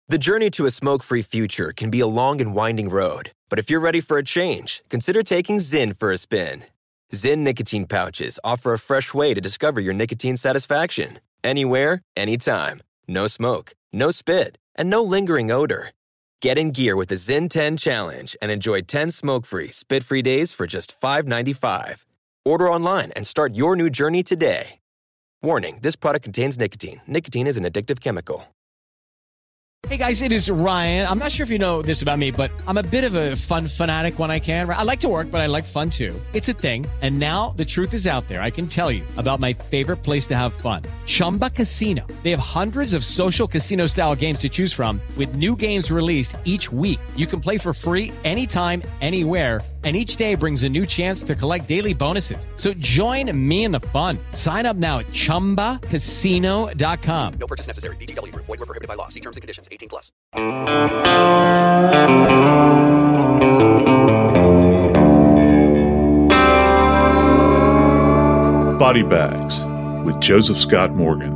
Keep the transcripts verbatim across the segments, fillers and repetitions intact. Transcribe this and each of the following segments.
The journey to a smoke-free future can be a long and winding road, but if you're ready for a change, consider taking Zyn for a spin. Zyn nicotine pouches offer a fresh way to discover your nicotine satisfaction. Anywhere, anytime. No smoke, no spit, and no lingering odor. Get in gear with the Zyn ten Challenge and enjoy ten smoke-free, spit-free days for just five dollars and ninety-five cents. Order online and start your new journey today. Warning, this product contains nicotine. Nicotine is an addictive chemical. Hey guys, it is Ryan. I'm not sure if you know this about me, but I'm a bit of a fun fanatic when I can. I like to work, but I like fun too. It's a thing. And now the truth is out there. I can tell you about my favorite place to have fun. Chumba Casino. They have hundreds of social casino style games to choose from with new games released each week. You can play for free anytime, anywhere. And each day brings a new chance to collect daily bonuses. So join me in the fun. Sign up now at chumba casino dot com. No purchase necessary. V G W. Void where prohibited by law. See terms and conditions. eighteen plus. Body Bags with Joseph Scott Morgan.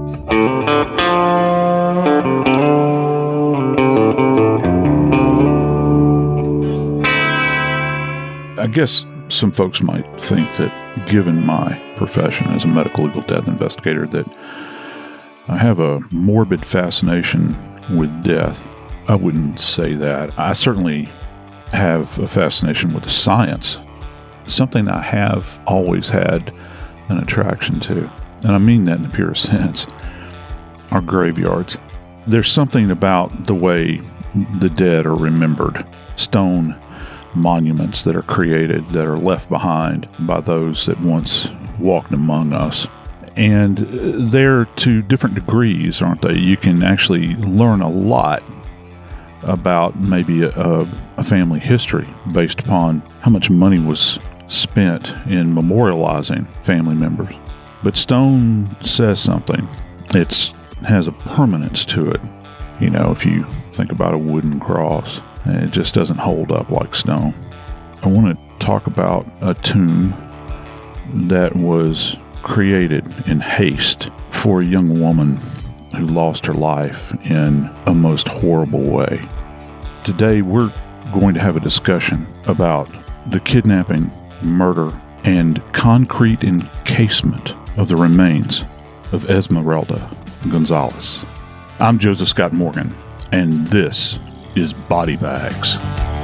I guess some folks might think that, given my profession as a medical legal death investigator, that I have a morbid fascination with death. I wouldn't say that. I certainly have a fascination with the science, something I have always had an attraction to. And I mean that in the purest sense. Our graveyards. There's something about the way the dead are remembered. Stone monuments that are created, that are left behind by those that once walked among us. And they're to different degrees, aren't they? You can actually learn a lot about maybe a, a family history based upon how much money was spent in memorializing family members. But stone says something. It has a permanence to it. You know, if you think about a wooden cross, it just doesn't hold up like stone. I want to talk about a tomb that was created in haste for a young woman who lost her life in a most horrible way. Today, we're going to have a discussion about the kidnapping, murder, and concrete encasement of the remains of Esmeralda Gonzalez. I'm Joseph Scott Morgan, and this is Body Bags.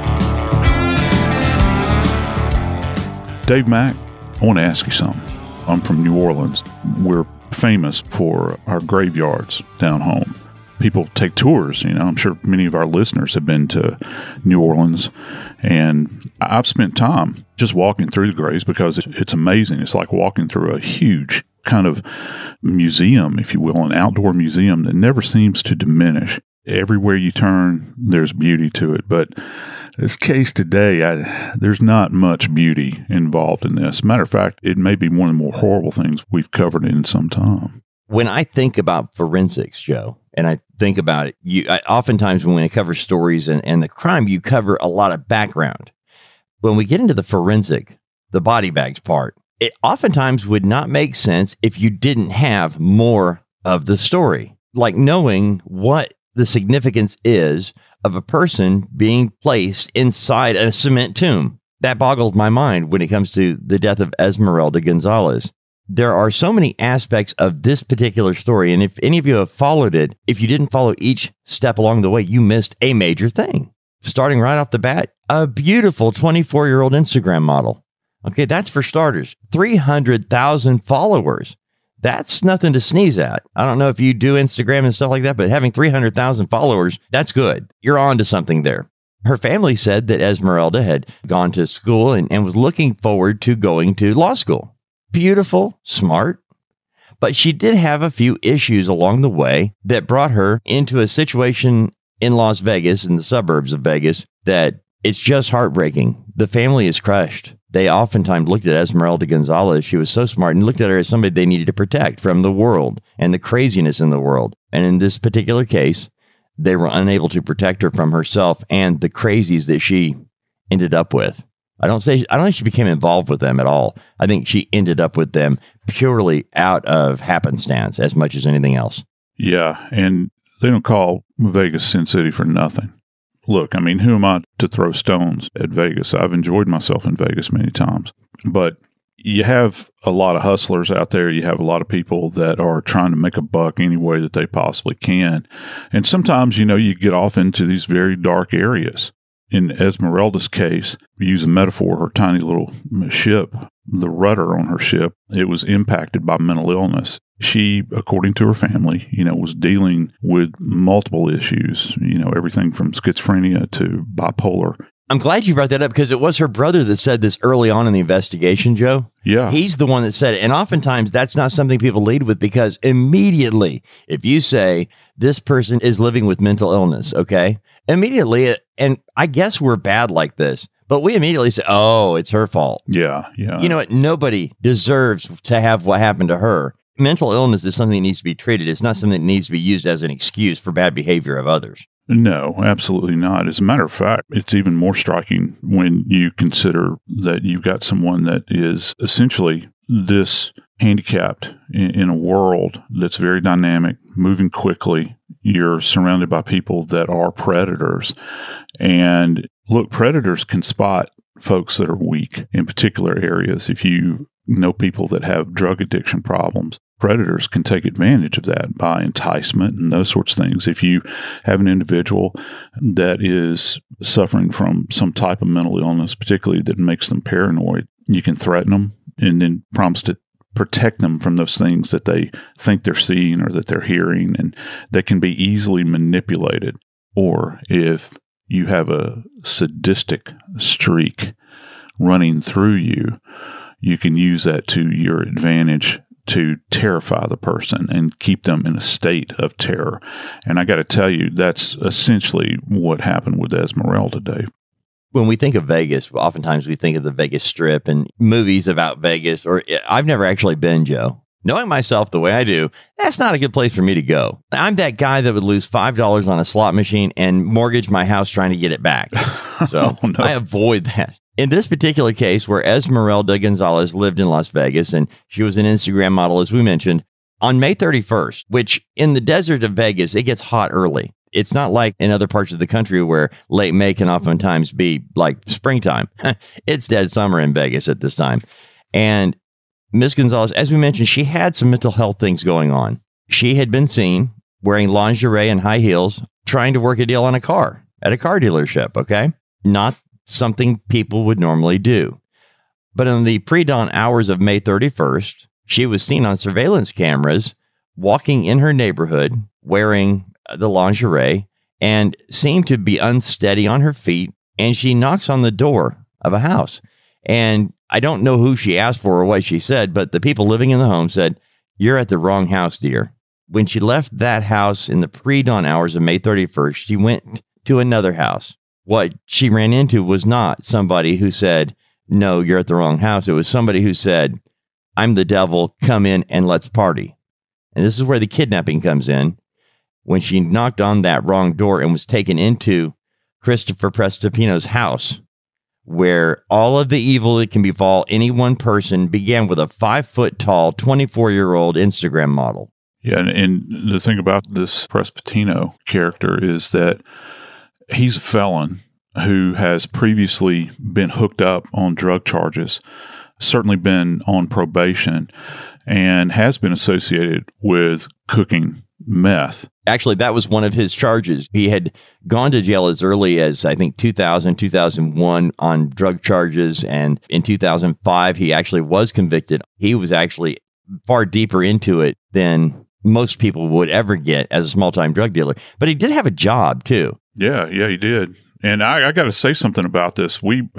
Dave Mack, I want to ask you something. I'm from New Orleans. We're famous for our graveyards down home. People take tours, you know. I'm sure many of our listeners have been to New Orleans, and I've spent time just walking through the graves because it's amazing. It's like walking through a huge kind of museum, if you will, an outdoor museum that never seems to diminish. Everywhere you turn, there's beauty to it. But this case today, I, there's not much beauty involved in this. Matter of fact, it may be one of the more horrible things we've covered in some time. When I think about forensics, Joe, and I think about it, you I, oftentimes when I cover stories and, and the crime, you cover a lot of background. When we get into the forensic, the body bags part, it oftentimes would not make sense if you didn't have more of the story, like knowing what the significance is of a person being placed inside a cement tomb. That boggled my mind when it comes to the death of Esmeralda Gonzalez. There are so many aspects of this particular story, and if any of you have followed it, if you didn't follow each step along the way, you missed a major thing. Starting right off the bat, a beautiful twenty-four-year-old Instagram model. Okay, that's for starters. three hundred thousand followers. That's nothing to sneeze at. I don't know if you do Instagram and stuff like that, but having three hundred thousand followers, that's good. You're on to something there. Her family said that Esmeralda had gone to school and, and was looking forward to going to law school. Beautiful, smart, but she did have a few issues along the way that brought her into a situation in Las Vegas, in the suburbs of Vegas, that it's just heartbreaking. The family is crushed. They oftentimes looked at Esmeralda Gonzalez. She was so smart and looked at her as somebody they needed to protect from the world and the craziness in the world. And in this particular case, they were unable to protect her from herself and the crazies that she ended up with. I don't say I don't think she became involved with them at all. I think she ended up with them purely out of happenstance as much as anything else. Yeah, and they don't call Vegas, Sin City for nothing. Look, I mean, who am I to throw stones at Vegas? I've enjoyed myself in Vegas many times. But you have a lot of hustlers out there. You have a lot of people that are trying to make a buck any way that they possibly can. And sometimes, you know, you get off into these very dark areas. In Esmeralda's case, we use a metaphor, her tiny little ship, the rudder on her ship, it was impacted by mental illness. She, according to her family, you know, was dealing with multiple issues, you know, everything from schizophrenia to bipolar. I'm glad you brought that up because it was her brother that said this early on in the investigation, Joe. Yeah. He's the one that said it. And oftentimes that's not something people lead with because immediately, if you say this person is living with mental illness, okay, immediately, and I guess we're bad like this, but we immediately say, oh, it's her fault. Yeah, yeah. You know what? Nobody deserves to have what happened to her. Mental illness is something that needs to be treated. It's not something that needs to be used as an excuse for bad behavior of others. No, absolutely not. As a matter of fact, it's even more striking when you consider that you've got someone that is essentially this handicapped in, in a world that's very dynamic, moving quickly. You're surrounded by people that are predators. And look, predators can spot folks that are weak in particular areas. If you know people that have drug addiction problems, predators can take advantage of that by enticement and those sorts of things. If you have an individual that is suffering from some type of mental illness, particularly that makes them paranoid, you can threaten them and then promise to protect them from those things that they think they're seeing or that they're hearing, and they can be easily manipulated. Or if you have a sadistic streak running through you, you can use that to your advantage to terrify the person and keep them in a state of terror. And I got to tell you, that's essentially what happened with Esmeralda, Dave. When we think of Vegas, oftentimes we think of the Vegas Strip and movies about Vegas, or I've never actually been, Joe. Knowing myself the way I do, that's not a good place for me to go. I'm that guy that would lose five dollars on a slot machine and mortgage my house trying to get it back. So oh, no. I avoid that. In this particular case, where Esmeralda Gonzalez lived in Las Vegas, and she was an Instagram model, as we mentioned, on May thirty-first, which in the desert of Vegas, it gets hot early. It's not like in other parts of the country where late May can oftentimes be like springtime. It's dead summer in Vegas at this time. And Miz Gonzalez, as we mentioned, she had some mental health things going on. She had been seen wearing lingerie and high heels, trying to work a deal on a car at a car dealership, okay? Not something people would normally do. But in the pre-dawn hours of May thirty-first, she was seen on surveillance cameras walking in her neighborhood wearing the lingerie and seemed to be unsteady on her feet. And she knocks on the door of a house. And I don't know who she asked for or what she said, but the people living in the home said, "You're at the wrong house, dear." When she left that house in the pre-dawn hours of May thirty-first, she went to another house. What she ran into was not somebody who said, "No, you're at the wrong house." It was somebody who said, "I'm the devil, come in and let's party." And this is where the kidnapping comes in. When she knocked on that wrong door and was taken into Christopher Prestopino's house, where all of the evil that can befall any one person began with a five-foot-tall, twenty-four-year-old Instagram model. Yeah, and, and the thing about this Prestopino character is that he's a felon who has previously been hooked up on drug charges, certainly been on probation, and has been associated with cooking meth. Actually, that was one of his charges. He had gone to jail as early as, I think, two thousand, two thousand one on drug charges. And in two thousand five, he actually was convicted. He was actually far deeper into it than most people would ever get as a small-time drug dealer. But he did have a job, too. Yeah, yeah, he did. And I, I got to say something about this. We,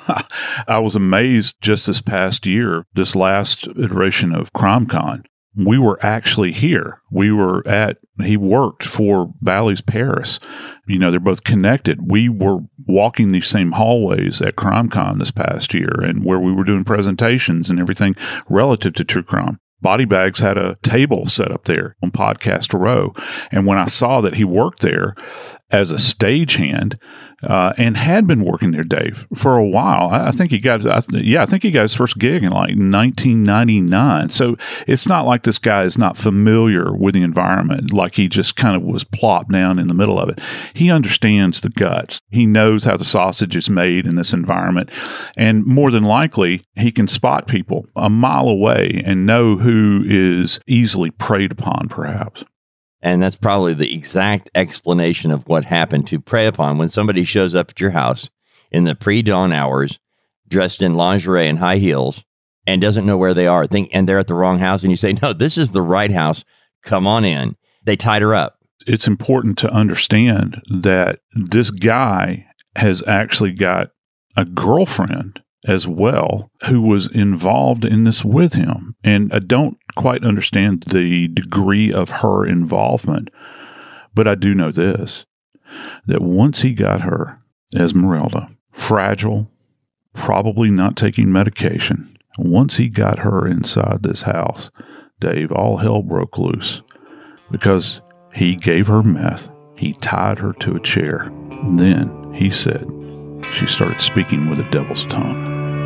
I was amazed just this past year, this last iteration of CrimeCon. We were actually here. We were at, he worked for Bally's Paris. You know, they're both connected. We were walking these same hallways at CrimeCon this past year, and where we were doing presentations and everything relative to true crime. Body Bags had a table set up there on Podcast Row. And when I saw that he worked there, as a stagehand, uh, and had been working there, Dave, for a while. I, I think he got, I, yeah, I think he got his first gig in like nineteen ninety-nine. So it's not like this guy is not familiar with the environment, like he just kind of was plopped down in the middle of it. He understands the guts. He knows how the sausage is made in this environment. And more than likely, he can spot people a mile away and know who is easily preyed upon, perhaps. And that's probably the exact explanation of what happened to prey upon when somebody shows up at your house in the pre-dawn hours, dressed in lingerie and high heels, and doesn't know where they are. Think, and they're at the wrong house. And you say, no, this is the right house. Come on in. They tied her up. It's important to understand that this guy has actually got a girlfriend as well who was involved in this with him. And I don't quite understand the degree of her involvement, but I do know this, that once he got her, Esmeralda, fragile, probably not taking medication, once he got her inside this house, Dave, all hell broke loose because he gave her meth. He tied her to a chair. Then, he said, she started speaking with a devil's tongue.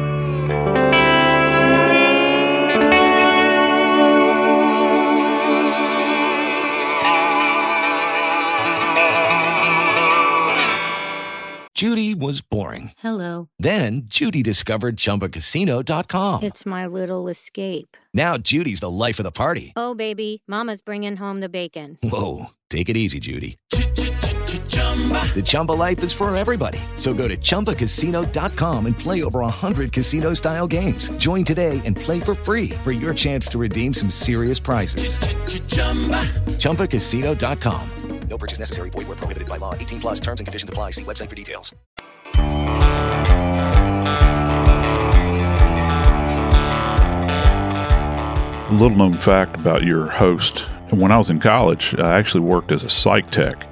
Judy was boring. Hello. Then Judy discovered Chumba Casino dot com. It's my little escape. Now Judy's the life of the party. Oh, baby, mama's bringing home the bacon. Whoa, take it easy, Judy. The Chumba life is for everybody. So go to Chumba Casino dot com and play over one hundred casino-style games. Join today and play for free for your chance to redeem some serious prizes. Chumba Casino dot com. No purchase necessary. Void where prohibited by law. eighteen plus terms and conditions apply. See website for details. A little known fact about your host. When I was in college, I actually worked as a psych tech.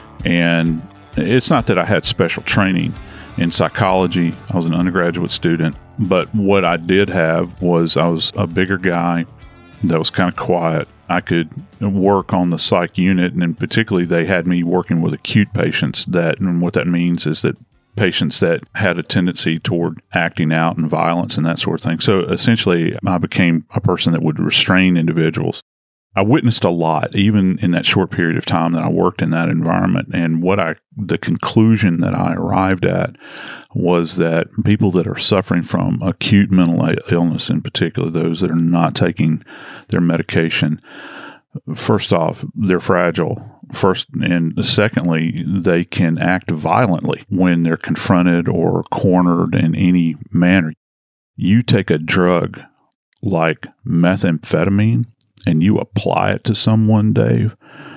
And it's not that I had special training in psychology. I was an undergraduate student. But what I did have was I was a bigger guy that was kind of quiet. I could work on the psych unit, and particularly they had me working with acute patients. That, and what that means is that patients that had a tendency toward acting out and violence and that sort of thing. So essentially, I became a person that would restrain individuals. I witnessed a lot, even in that short period of time that I worked in that environment. And what I, the conclusion that I arrived at was that people that are suffering from acute mental illness, in particular, those that are not taking their medication, first off, they're fragile. First, and secondly, they can act violently when they're confronted or cornered in any manner. You take a drug like methamphetamine and you apply it to someone, Dave,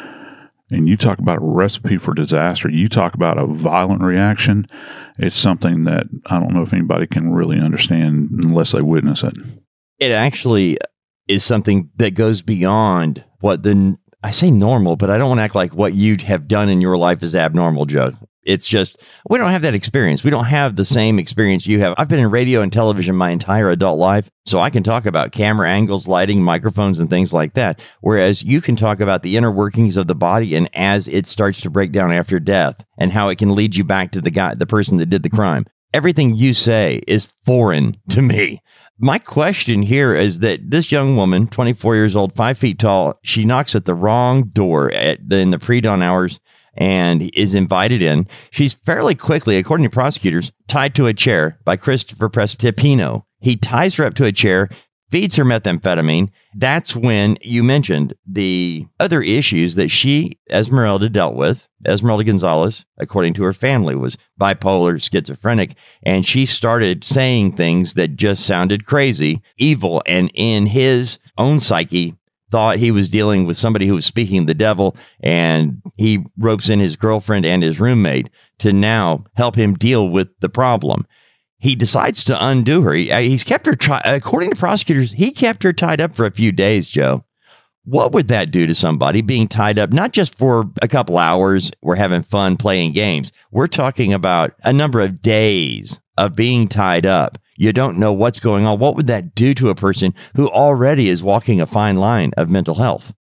and you talk about a recipe for disaster, you talk about a violent reaction, it's something that I don't know if anybody can really understand unless they witness it. It actually is something that goes beyond what the, I say normal, but I don't want to act like what you have done in your life is abnormal, Joe. It's just, we don't have that experience. We don't have the same experience you have. I've been in radio and television my entire adult life, so I can talk about camera angles, lighting, microphones, and things like that. Whereas you can talk about the inner workings of the body and as it starts to break down after death and how it can lead you back to the guy, the person that did the crime. Everything you say is foreign to me. My question here is that this young woman, twenty-four years old, five feet tall, she knocks at the wrong door at the, in the pre-dawn hours and is invited in. She's fairly quickly, according to prosecutors, tied to a chair by Christopher Prestipino. He ties her up to a chair, feeds her methamphetamine. That's when you mentioned the other issues that she, Esmeralda, dealt with. Esmeralda Gonzalez, according to her family, was bipolar, schizophrenic, and she started saying things that just sounded crazy, evil, and in his own psyche, thought he was dealing with somebody who was speaking the devil, and he ropes in his girlfriend and his roommate to now help him deal with the problem. He decides to undo her. He, he's kept her, tri- according to prosecutors, he kept her tied up for a few days, Joe. What would that do to somebody being tied up, not just for a couple hours, we're having fun playing games. We're talking about a number of days of being tied up. You don't know what's going on. What would that do to a person who already is walking a fine line of mental health?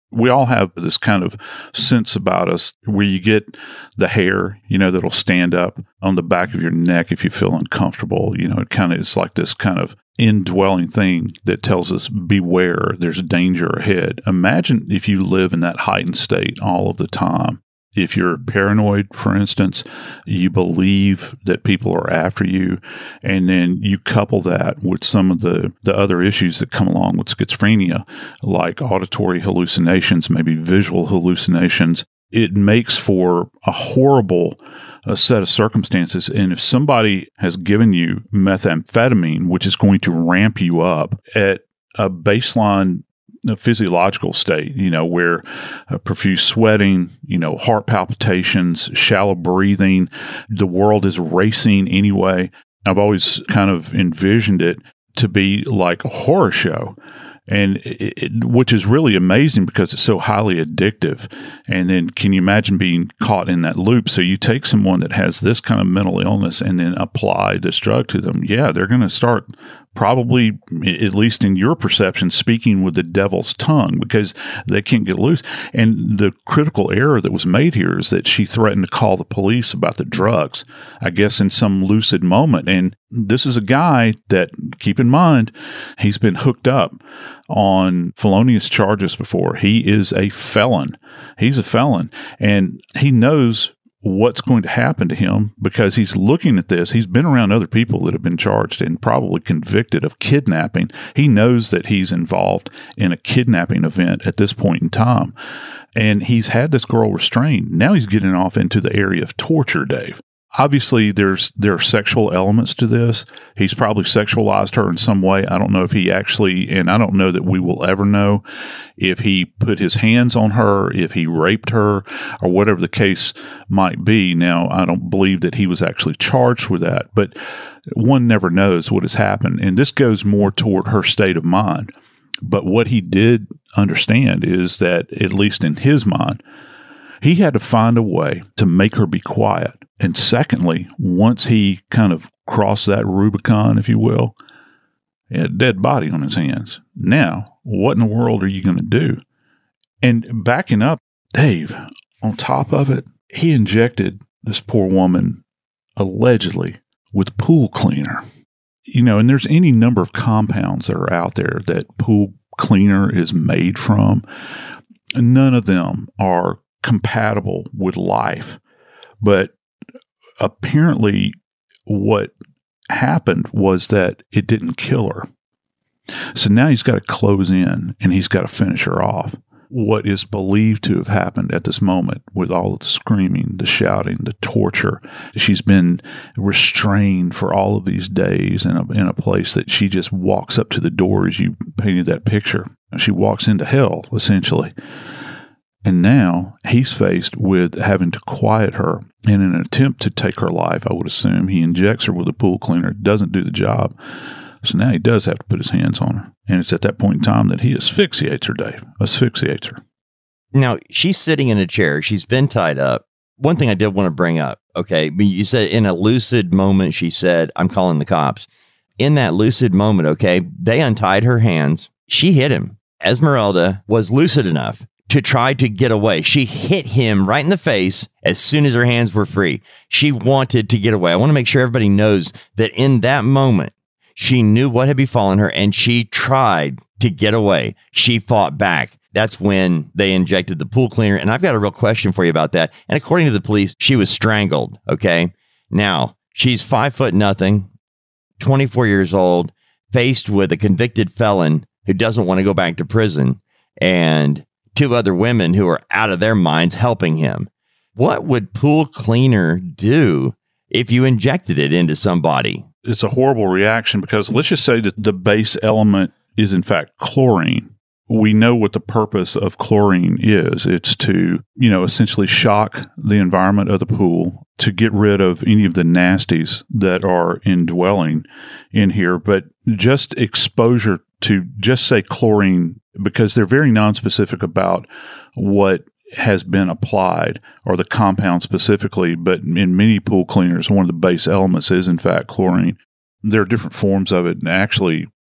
We all have this kind of sense about us where you get the hair, you know, that'll stand up on the back of your neck if you feel uncomfortable. You know, it kind of is like this kind of indwelling thing that tells us, beware, there's danger ahead. Imagine if you live in that heightened state all of the time. If you're paranoid, for instance, you believe that people are after you, and then you couple that with some of the, the other issues that come along with schizophrenia, like auditory hallucinations, maybe visual hallucinations, it makes for a horrible uh, set of circumstances. And if somebody has given you methamphetamine, which is going to ramp you up at a baseline a physiological state, you know, where uh, profuse sweating, you know, heart palpitations, shallow breathing, the world is racing anyway. I've always kind of envisioned it to be like a horror show, and it, it, which is really amazing because it's so highly addictive. And then can you imagine being caught in that loop? So you take someone that has this kind of mental illness and then apply this drug to them. Yeah, they're going to start probably, at least in your perception, speaking with the devil's tongue because they can't get loose. And the critical error that was made here is that she threatened to call the police about the drugs, I guess in some lucid moment. And this is a guy that, keep in mind, he's been hooked up on felonious charges before. He is a felon. He's a felon. And he knows what's going to happen to him because he's looking at this. He's been around other people that have been charged and probably convicted of kidnapping. He knows that he's involved in a kidnapping event at this point in time. And he's had this girl restrained. Now he's getting off into the area of torture, Dave. Obviously, there's there are sexual elements to this. He's probably sexualized her in some way. I don't know if he actually, and I don't know that we will ever know if he put his hands on her, if he raped her, or whatever the case might be. Now, I don't believe that he was actually charged with that, but one never knows what has happened. And this goes more toward her state of mind. But what he did understand is that, at least in his mind, he had to find a way to make her be quiet. And secondly, once he kind of crossed that Rubicon, if you will, he had a dead body on his hands. Now, what in the world are you going to do? And backing up, Dave, on top of it, he injected this poor woman allegedly with pool cleaner. You know, and there's any number of compounds that are out there that pool cleaner is made from. None of them are compatible with life. But apparently what happened was that it didn't kill her. So now he's got to close in and he's got to finish her off. What is believed to have happened at this moment with all the screaming, the shouting, the torture, she's been restrained for all of these days in a, in a place that she just walks up to the door as you painted that picture. She walks into hell, essentially. And now he's faced with having to quiet her. In an attempt to take her life, I would assume, he injects her with a pool cleaner, doesn't do the job. So now he does have to put his hands on her. And it's at that point in time that he asphyxiates her, Dave. Asphyxiates her. Now, she's sitting in a chair. She's been tied up. One thing I did want to bring up, okay, you said in a lucid moment, she said, I'm calling the cops. In that lucid moment, okay, they untied her hands. She hit him. Esmeralda was lucid enough to try to get away. She hit him right in the face as soon as her hands were free. She wanted to get away. I want to make sure everybody knows that in that moment, she knew what had befallen her and she tried to get away. She fought back. That's when they injected the pool cleaner. And I've got a real question for you about that. And according to the police, she was strangled. Okay. Now, she's five foot nothing, twenty-four years old, faced with a convicted felon who doesn't want to go back to prison, and two other women who are out of their minds helping him. What would pool cleaner do if you injected it into somebody? It's a horrible reaction because let's just say that the base element is in fact chlorine. We know what the purpose of chlorine is. It's to, you know, essentially shock the environment of the pool to get rid of any of the nasties that are indwelling in here. But just exposure to just say chlorine, because they're very nonspecific about what has been applied or the compound specifically, but in many pool cleaners, one of the base elements is in fact chlorine. There are different forms of it, and actually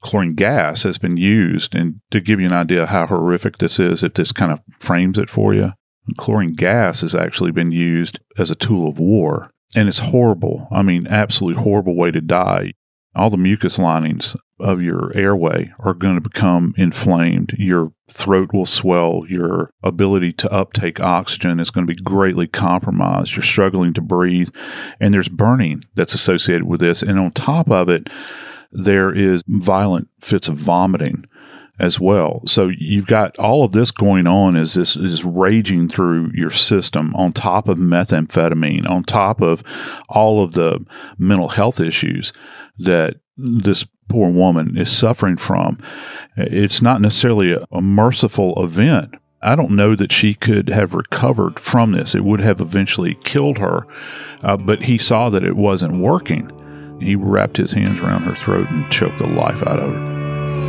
chlorine gas has been used, and to give you an idea how horrific this is, if this kind of frames it for you, chlorine gas has actually been used as a tool of war, and it's horrible. I mean, absolute horrible way to die. All the mucus linings of your airway are going to become inflamed. Your throat will swell. Your ability to uptake oxygen is going to be greatly compromised. You're struggling to breathe, and there's burning that's associated with this. And on top of it, there is violent fits of vomiting as well. So you've got all of this going on as this is raging through your system, on top of methamphetamine, on top of all of the mental health issues that this poor woman is suffering from. It's not necessarily a, a merciful event. I don't know that she could have recovered from this. It would have eventually killed her, uh, but he saw that it wasn't working. He wrapped his hands around her throat and choked the life out of her.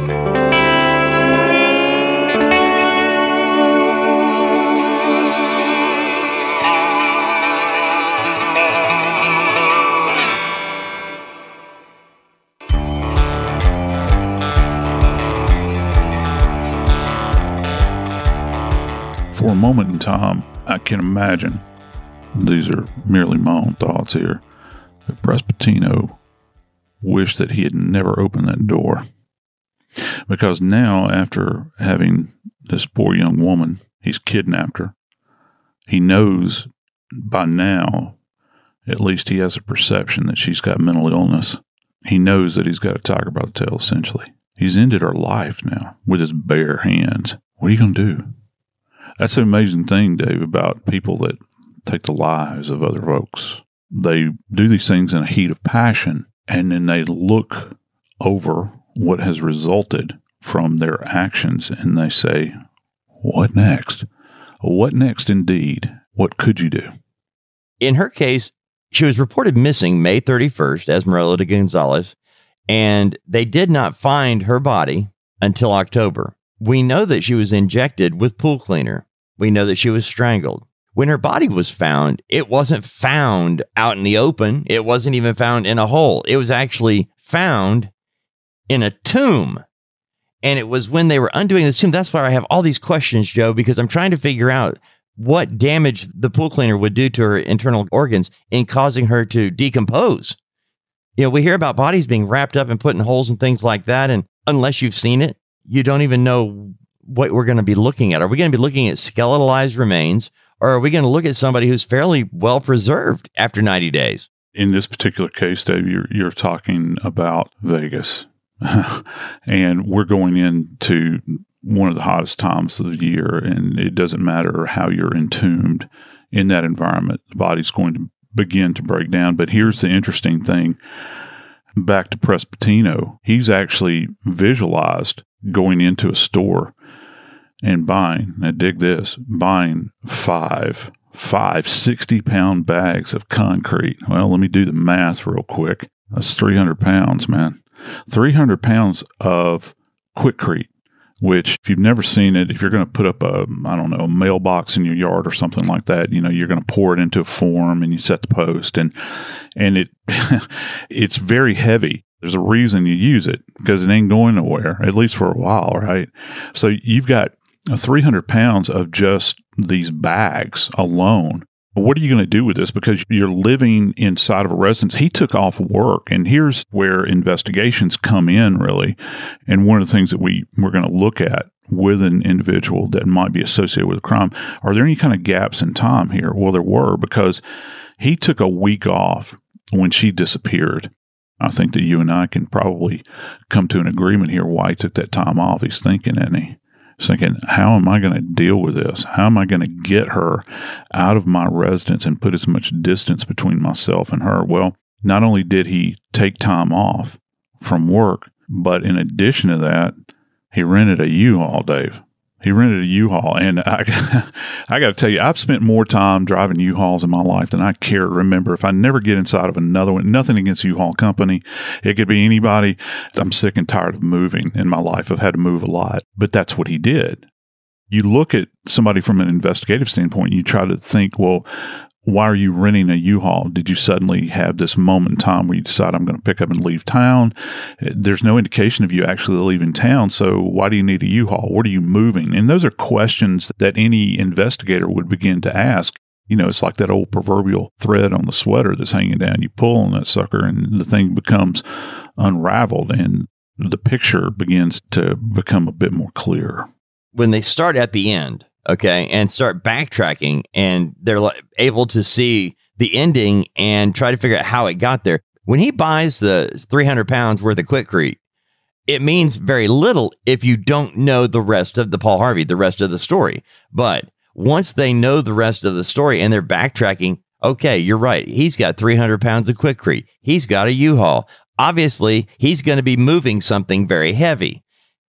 For a moment in time, I can imagine, these are merely my own thoughts here, that Prespatino wished that he had never opened that door. Because now, after having this poor young woman, he's kidnapped her. He knows by now, at least he has a perception that she's got mental illness. He knows that he's got a tiger by the tail, essentially. He's ended her life now with his bare hands. What are you going to do? That's the amazing thing, Dave, about people that take the lives of other folks. They do these things in a heat of passion, and then they look over what has resulted from their actions, and they say, what next? What next indeed? What could you do? In her case, she was reported missing May thirty-first, Esmeralda de Gonzalez, and they did not find her body until October. We know that she was injected with pool cleaner. We know that she was strangled. When her body was found, it wasn't found out in the open. It wasn't even found in a hole. It was actually found in a tomb. And it was when they were undoing this tomb. That's why I have all these questions, Joe, because I'm trying to figure out what damage the pool cleaner would do to her internal organs in causing her to decompose. You know, we hear about bodies being wrapped up and put in holes and things like that. And unless you've seen it, you don't even know what we're going to be looking at. Are we going to be looking at skeletalized remains, or are we going to look at somebody who's fairly well preserved after ninety days? In this particular case, Dave, you're, you're talking about Vegas. And we're going into one of the hottest times of the year, and it doesn't matter how you're entombed in that environment. The body's going to begin to break down. But here's the interesting thing. Back to Prespatino, he's actually visualized going into a store and buying, now dig this, buying five, five sixty-pound bags of concrete. Well, let me do the math real quick. That's three hundred pounds, man. three hundred pounds of Quikrete, which if you've never seen it, if you're going to put up a, I don't know, a mailbox in your yard or something like that, you know, you're going to pour it into a form and you set the post, and and it it's very heavy. There's a reason you use it, because it ain't going nowhere, at least for a while, right? So you've got three hundred pounds of just these bags alone. What are you going to do with this? Because you're living inside of a residence. He took off work, and here's where investigations come in, really. And one of the things that we, we're going to look at with an individual that might be associated with a crime, are there any kind of gaps in time here? Well, there were, because he took a week off when she disappeared. I think that you and I can probably come to an agreement here why he took that time off. He's thinking, isn't he? He's thinking, how am I going to deal with this? How am I going to get her out of my residence and put as much distance between myself and her? Well, not only did he take time off from work, but in addition to that, he rented a U-Haul, Dave. He rented a U-Haul, and I, I got to tell you, I've spent more time driving U-Hauls in my life than I care to remember. If I never get inside of another one, nothing against U-Haul company. It could be anybody. I'm sick and tired of moving in my life. I've had to move a lot, but that's what he did. You look at somebody from an investigative standpoint, you try to think, well, why are you renting a U-Haul? Did you suddenly have this moment in time where you decide I'm going to pick up and leave town? There's no indication of you actually leaving town. So why do you need a U-Haul? What are you moving? And those are questions that any investigator would begin to ask. You know, it's like that old proverbial thread on the sweater that's hanging down. You pull on that sucker and the thing becomes unraveled and the picture begins to become a bit more clear. When they start at the end, okay, and start backtracking, and they're like able to see the ending and try to figure out how it got there. When he buys the three hundred pounds worth of Quikrete, it means very little if you don't know the rest of the Paul Harvey, the rest of the story. But once they know the rest of the story and they're backtracking, okay, you're right. He's got three hundred pounds of Quikrete. He's got a U-Haul. Obviously, he's going to be moving something very heavy.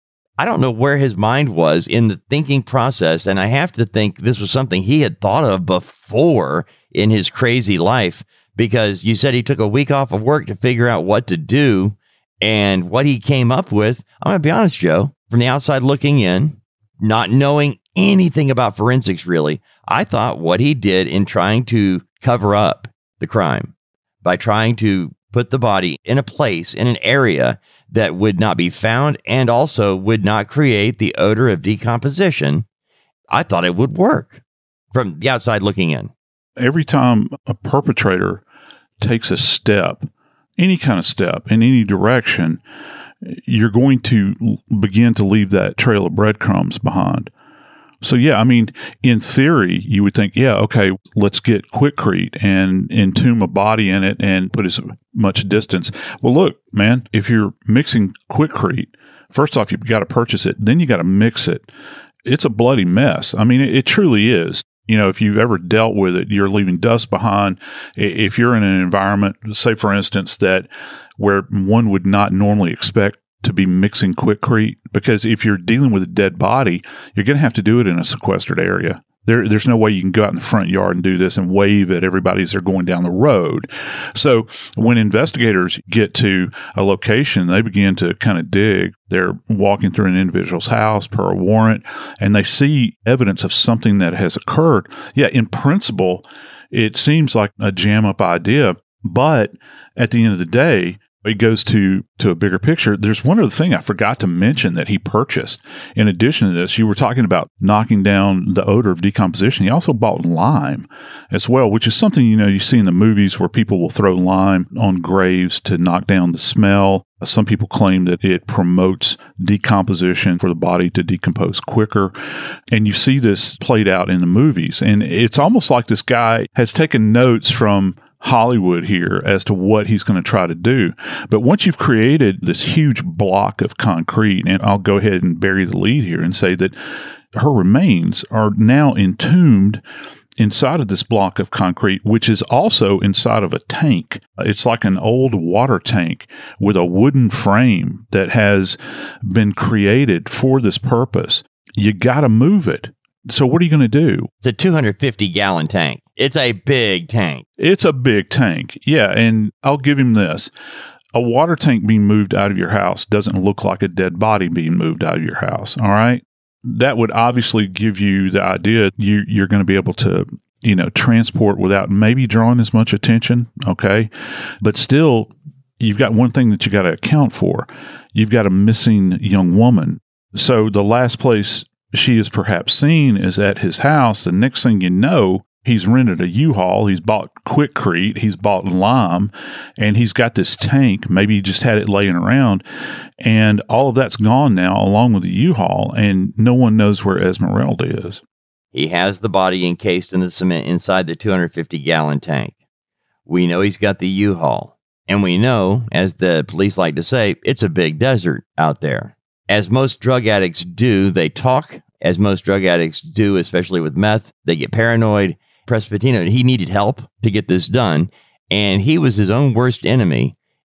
I don't know where his mind was in the thinking process, and I have to think this was something he had thought of before in his crazy life, because you said he took a week off of work to figure out what to do, and what he came up with, I'm going to be honest, Joe, from the outside looking in, not knowing anything about forensics really, I thought what he did in trying to cover up the crime by trying to put the body in a place, in an area that would not be found and also would not create the odor of decomposition, I thought it would work from the outside looking in. Every time a perpetrator takes a step, any kind of step in any direction, you're going to begin to leave that trail of breadcrumbs behind. So, yeah, I mean, in theory, you would think, yeah, okay, let's get Quikrete and entomb a body in it and put as much distance. Well, look, man, if you're mixing Quikrete, first off, you've got to purchase it. Then you got to mix it. It's a bloody mess. I mean, it, it truly is. You know, if you've ever dealt with it, you're leaving dust behind. If you're in an environment, say, for instance, that where one would not normally expect to be mixing Quikrete, because if you're dealing with a dead body, you're going to have to do it in a sequestered area. There, there's no way you can go out in the front yard and do this and wave at everybody as they're going down the road. So when investigators get to a location, they begin to kind of dig. They're walking through an individual's house per a warrant, and they see evidence of something that has occurred. Yeah, in principle, it seems like a jam-up idea, but at the end of the day, it goes to, to a bigger picture. There's one other thing I forgot to mention that he purchased. In addition to this, you were talking about knocking down the odor of decomposition. He also bought lime as well, which is something, you know, you see in the movies where people will throw lime on graves to knock down the smell. Some people claim that it promotes decomposition for the body to decompose quicker. And you see this played out in the movies. And it's almost like this guy has taken notes from Hollywood here as to what he's going to try to do. But once you've created this huge block of concrete, and I'll go ahead and bury the lead here and say that her remains are now entombed inside of this block of concrete, which is also inside of a tank. It's like an old water tank with a wooden frame that has been created for this purpose. You got to move it. So what are you going to do? It's a two hundred fifty gallon tank. It's a big tank. It's a big tank. Yeah. And I'll give him this. A water tank being moved out of your house doesn't look like a dead body being moved out of your house. All right. That would obviously give you the idea you, you're going to be able to, you know, transport without maybe drawing as much attention. Okay. But still, you've got one thing that you got to account for. You've got a missing young woman. So the last place she is perhaps seen is at his house. The next thing you know, he's rented a U-Haul, he's bought Quikrete, he's bought lime, and he's got this tank. Maybe he just had it laying around, and all of that's gone now along with the U-Haul, and no one knows where Esmeralda is. He has the body encased in the cement inside the two hundred fifty gallon tank. We know he's got the U-Haul, and we know, as the police like to say, it's a big desert out there. As most drug addicts do, they talk. As most drug addicts do, especially with meth, they get paranoid. Prespatino, he needed help to get this done, and he was his own worst enemy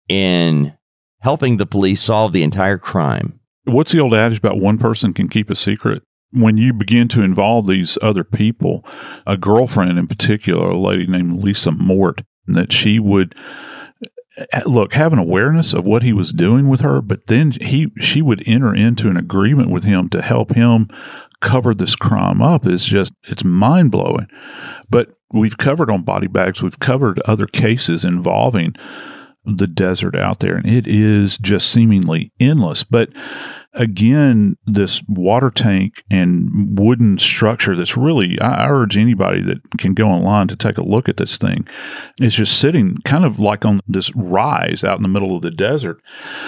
in helping the police solve the entire crime. What's the old adage about one person can keep a secret? When you begin to involve these other people, a girlfriend in particular, a lady named Lisa Mort, that she would look, have an awareness of what he was doing with her, but then he she would enter into an agreement with him to help him covered this crime up is just, it's mind blowing. But we've covered on body bags, we've covered other cases involving the desert out there, and it is just seemingly endless. But again, this water tank and wooden structure that's really, I urge anybody that can go online to take a look at this thing. It's just sitting kind of like on this rise out in the middle of the desert.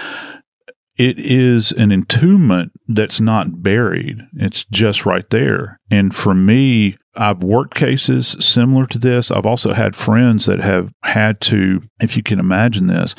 It is an entombment that's not buried. It's just right there. And for me, I've worked cases similar to this. I've also had friends that have had to, if you can imagine this,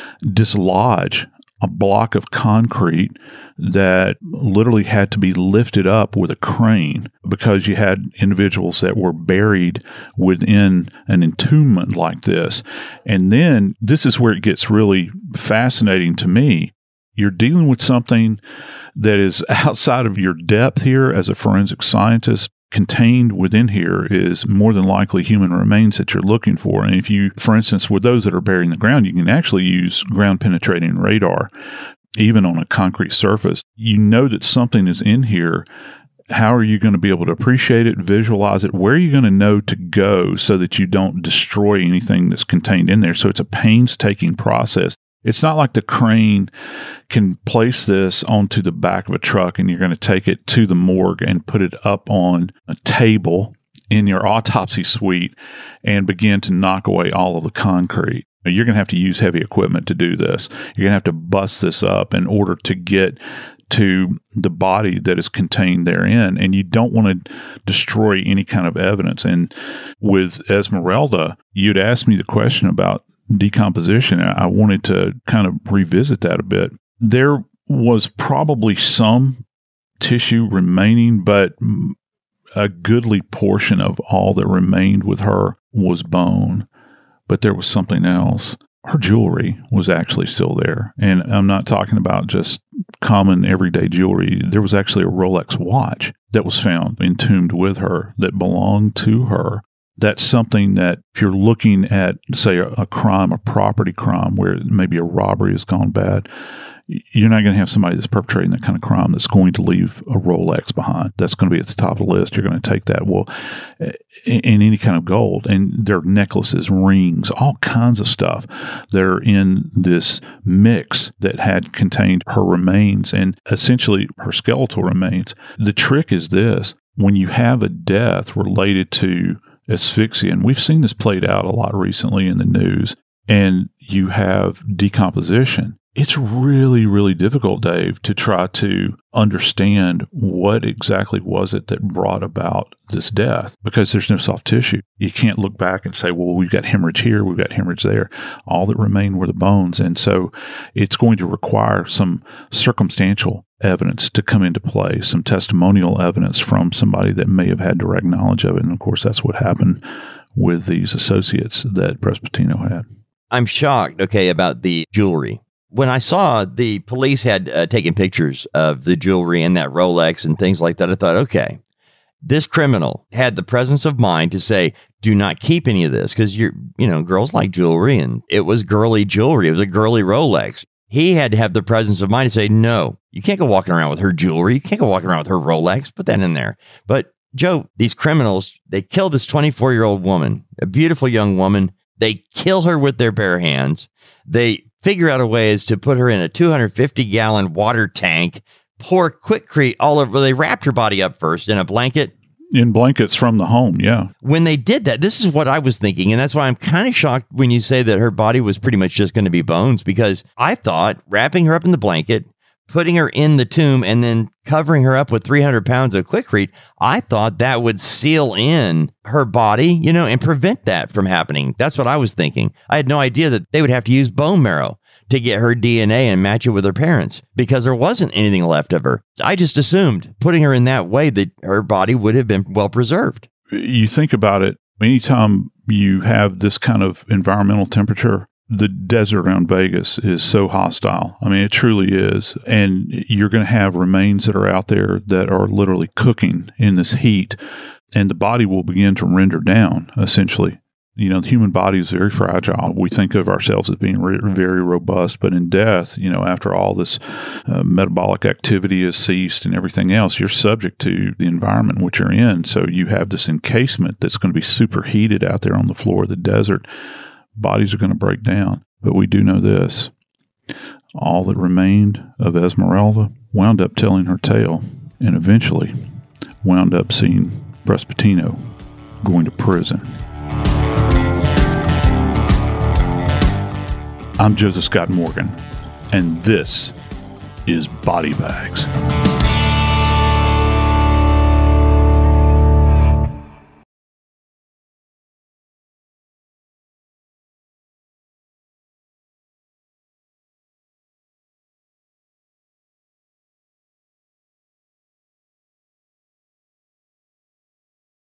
dislodge a block of concrete that literally had to be lifted up with a crane because you had individuals that were buried within an entombment like this. And then this is where it gets really fascinating to me. You're dealing with something that is outside of your depth here as a forensic scientist. Contained within here is more than likely human remains that you're looking for. And if you, for instance, with those that are buried in the ground, you can actually use ground penetrating radar, even on a concrete surface. You know that something is in here. How are you going to be able to appreciate it, visualize it? Where are you going to know to go so that you don't destroy anything that's contained in there? So it's a painstaking process. It's not like the crane can place this onto the back of a truck and you're going to take it to the morgue and put it up on a table in your autopsy suite and begin to knock away all of the concrete. You're going to have to use heavy equipment to do this. You're going to have to bust this up in order to get to the body that is contained therein. And you don't want to destroy any kind of evidence. And with Esmeralda, you'd asked me the question about decomposition. I wanted to kind of revisit that a bit. There was probably some tissue remaining, but a goodly portion of all that remained with her was bone. But there was something else. Her jewelry was actually still there. And I'm not talking about just common everyday jewelry. There was actually a Rolex watch that was found entombed with her that belonged to her. That's something that if you're looking at, say, a, a crime, a property crime, where maybe a robbery has gone bad, you're not going to have somebody that's perpetrating that kind of crime that's going to leave a Rolex behind. That's going to be at the top of the list. You're going to take that. Well, in, in any kind of gold, and their necklaces, rings, all kinds of stuff that are in this mix that had contained her remains and essentially her skeletal remains. The trick is this: when you have a death related to asphyxia, and we've seen this played out a lot recently in the news, and you have decomposition, it's really, really difficult, Dave, to try to understand what exactly was it that brought about this death, because there's no soft tissue. You can't look back and say, well, we've got hemorrhage here, we've got hemorrhage there. All that remained were the bones. And so it's going to require some circumstantial evidence to come into play, some testimonial evidence from somebody that may have had direct knowledge of it. And of course, that's what happened with these associates that Presbitino had. I'm shocked, okay, about the jewelry. When I saw the police had uh, taken pictures of the jewelry and that Rolex and things like that, I thought, okay, this criminal had the presence of mind to say, do not keep any of this, because you're, you know, girls like jewelry, and it was girly jewelry. It was a girly Rolex. He had to have the presence of mind to say, no, you can't go walking around with her jewelry. You can't go walking around with her Rolex. Put that in there. But Joe, these criminals, they kill this twenty-four-year-old woman, a beautiful young woman. They kill her with their bare hands. They figure out a way is to put her in a two hundred fifty gallon water tank, pour Quikrete all over. They wrapped her body up first in a blanket. In blankets from the home, yeah. When they did that, this is what I was thinking. And that's why I'm kind of shocked when you say that her body was pretty much just going to be bones, because I thought wrapping her up in the blanket, putting her in the tomb, and then covering her up with three hundred pounds of Quikrete, I thought that would seal in her body, you know, and prevent that from happening. That's what I was thinking. I had no idea that they would have to use bone marrow to get her D N A and match it with her parents, because there wasn't anything left of her. I just assumed putting her in that way that her body would have been well preserved. You think about it, anytime you have this kind of environmental temperature, the desert around Vegas is so hostile. I mean, it truly is. And you're going to have remains that are out there that are literally cooking in this heat, and the body will begin to render down, essentially. You know, the human body is very fragile. We think of ourselves as being re- very robust, but in death, you know, after all this uh, metabolic activity has ceased and everything else, you're subject to the environment in which you're in. So you have this encasement that's going to be superheated out there on the floor of the desert. Bodies are going to break down. But we do know this. All that remained of Esmeralda wound up telling her tale and eventually wound up seeing Presbitino going to prison. I'm Joseph Scott Morgan, and this is Body Bags.